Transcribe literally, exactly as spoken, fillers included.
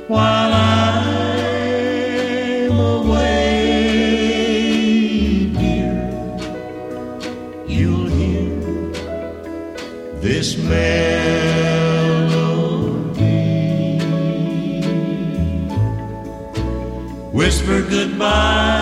while I'm away, dear. You'll hear this melody. Whisper goodbye